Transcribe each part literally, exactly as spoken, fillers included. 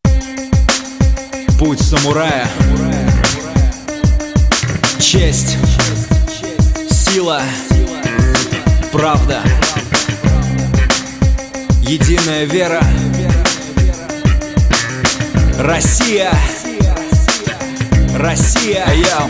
Путь самурая. Честь, сила, правда, единая вера. Россия, Россия, я.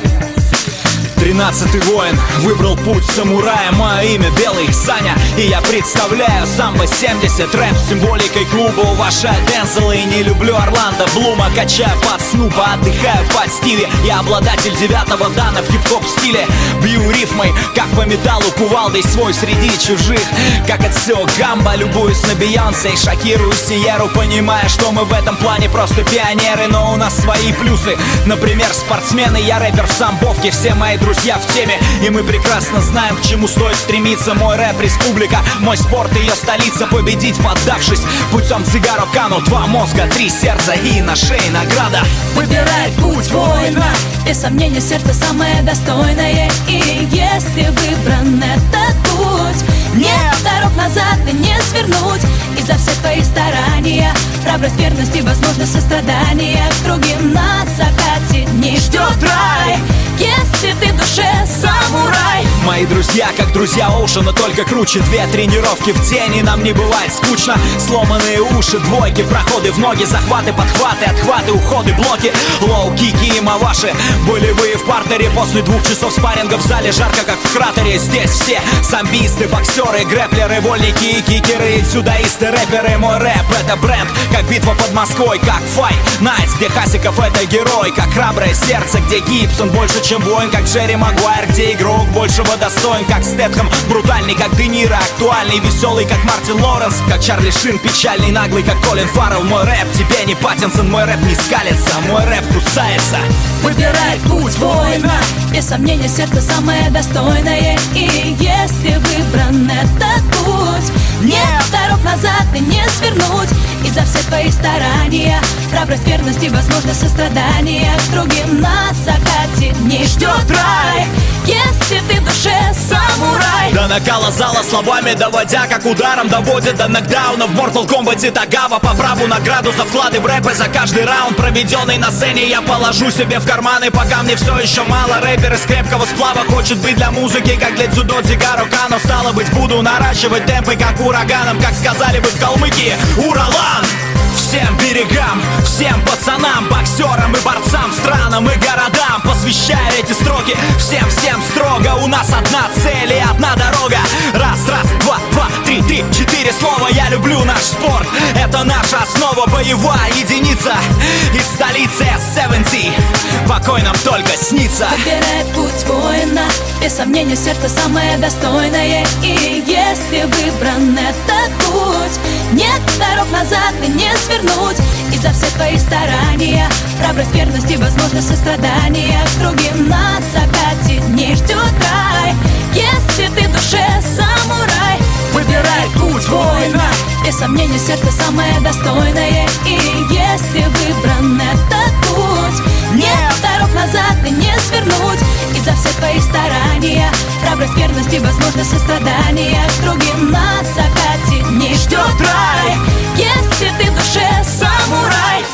Тринадцатый воин выбрал путь самурая. Мое имя Белый Саня, и я представляю самбо семьдесят, рэп с символикой клуба. Уважаю Дензела и не люблю Орландо Блума. Качаю под Снупа, отдыхаю под Стиви. Я обладатель девятого дана в хип-хоп стиле. Бью рифмой, как по металлу, кувалдой свой среди чужих. Как от всего гамба, любуюсь на Бейонсе и шокирую Сиеру, понимая, что мы в этом плане просто пионеры. Но у нас свои плюсы, например, спортсмены. Я рэпер в самбовке, все мои друзья в теме, и мы прекрасно знаем, к чему стоит стремиться. Мой рэп — республика, мой спорт — ее столица. Победить, поддавшись путем Цигаро Кану. Два мозга, три сердца и на шее награда. Выбирай путь воина, без сомнения сердце самое достойное. И если выбран этот путь, нет дорог назад и не свернуть. И за все твои старания, храбрость, верность и, возможно, сострадание к другим на закате дней ждет рай. Если ты в душе самурай. Мои друзья, как друзья Оушена, только круче. Две тренировки в день, и нам не бывает скучно. Сломанные уши, двойки, проходы в ноги, захваты, подхваты, отхваты, уходы, блоки, лоу-кики и маваши. Болевые в партере после двух часов спарринга в зале. Жарко, как в кратере. Здесь все самбисты, боксеры, грэплеры, вольники и кикеры, дзюдоисты, рэперы. Мой рэп — это бренд, как битва под Москвой, как Fight Nights, где Хасиков — это герой, как храброе сердце, где Гибсон больше, чем воин, как Джерри Магуайр, где игрок большего достоин, как Стэтхэм, брутальный, как Де Ниро, актуальный, веселый, как Мартин Лоренс, как Чарли Шин, печальный, наглый, как Колин Фаррелл. Мой рэп тебе не Паттинсон, мой рэп не скалится, мой рэп кусается. Выбирай путь воина, без сомнения сердце самое достойное. И если выбран этот путь, нет дорог назад и не свернуть. И за все твои старания, храбрость, верность и, возможно, сострадание к другим на закате дней ждет рай. Если ты в душе самурай. До накала зала словами доводя, как ударом доводит до нокдауна. В Mortal Kombat Тагава по праву награду за вклады в рэп. И за каждый раунд, проведенный на сцене, я положу себе в карманы, пока мне все еще мало. Рэпер из крепкого сплава хочет быть для музыки, как для дзюдо Цигаро Кану. Стало быть, буду наращивать темпы, как ураганом, как сказали бы в Калмыкии, Уралан! Всем берегам, всем пацанам, боксерам и борцам, странам и городам посвящаю эти строки. Всем-всем строго, у нас одна цель и одна дорога. Раз, раз, два, два, три, три, четыре слова. Я люблю наш спорт, это наша основа. Боевая единица из столицы эс семьдесят, покой нам только снится. Выбирай путь воина, без сомнения сердце самое достойное. И если выбран этот путь, нет дорог назад и не свернуть. И за все твои старания, храбрость, верность и, возможно, сострадание к другим на закате дней ждет рай. Если ты в душе самурай. Выбирай путь воина, без сомнения сердце самое достойное. И если выбран этот путь, нет дорог назад и не свернуть. И за все твои старания, храбрость, верность и, возможно, сострадание к другим на закате дней ждет рай. Если ты в душе самурай.